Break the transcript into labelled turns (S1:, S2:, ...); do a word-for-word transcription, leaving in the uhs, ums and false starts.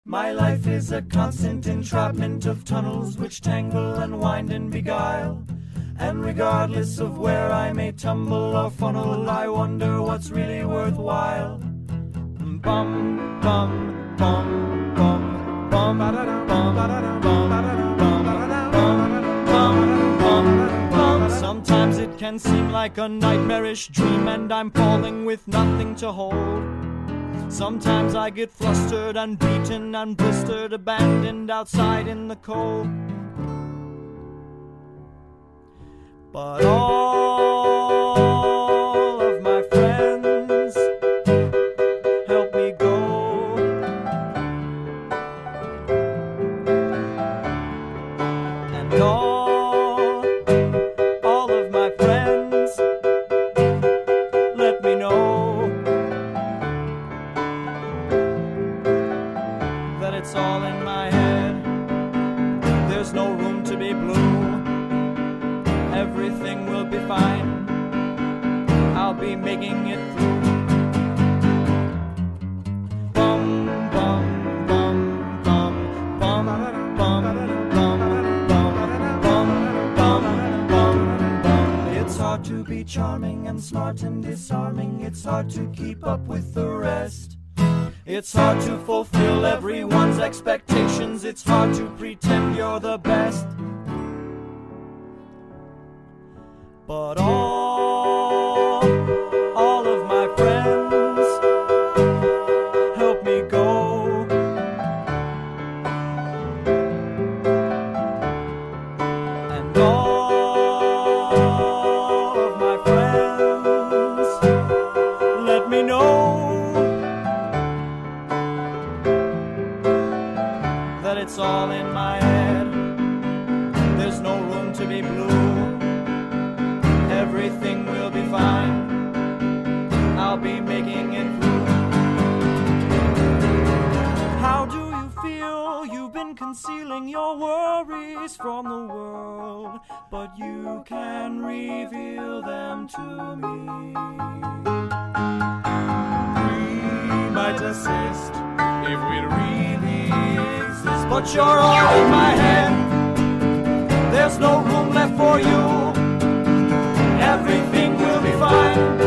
S1: My life is a constant entrapment of tunnels which tangle and wind and beguile. And regardless of where I may tumble or funnel, I wonder what's really worthwhile. Bum, bum, bum, bum, bum, bum, bum, bum, bum. Sometimes it can seem like a nightmarish dream, and I'm falling with nothing to hold. Sometimes I get flustered and beaten and blistered, abandoned outside in the cold. But all of my friends help me go. And all, all of my friends let me know that it's all in my head. There's no room to be blue. Everything will be fine. I'll be making it through. Bum, bum, bum, bum, bum, bum, bum, bum, bum, bum, bum, bum. It's hard to be charming and smart and disarming. It's hard to keep up with the rest. It's hard to fulfill everyone's expectations. It's hard to pretend you're the best. But all, all of my friends help me go. And all of my friends let me know that it's all in my head. There's no room to be blue. Everything will be fine. I'll be making it through. How do you feel? You've been concealing your worries from the world, but you can reveal them to me. We might assist if we really exist, but you're all in my head. There's no room left for you. Everything will be fine.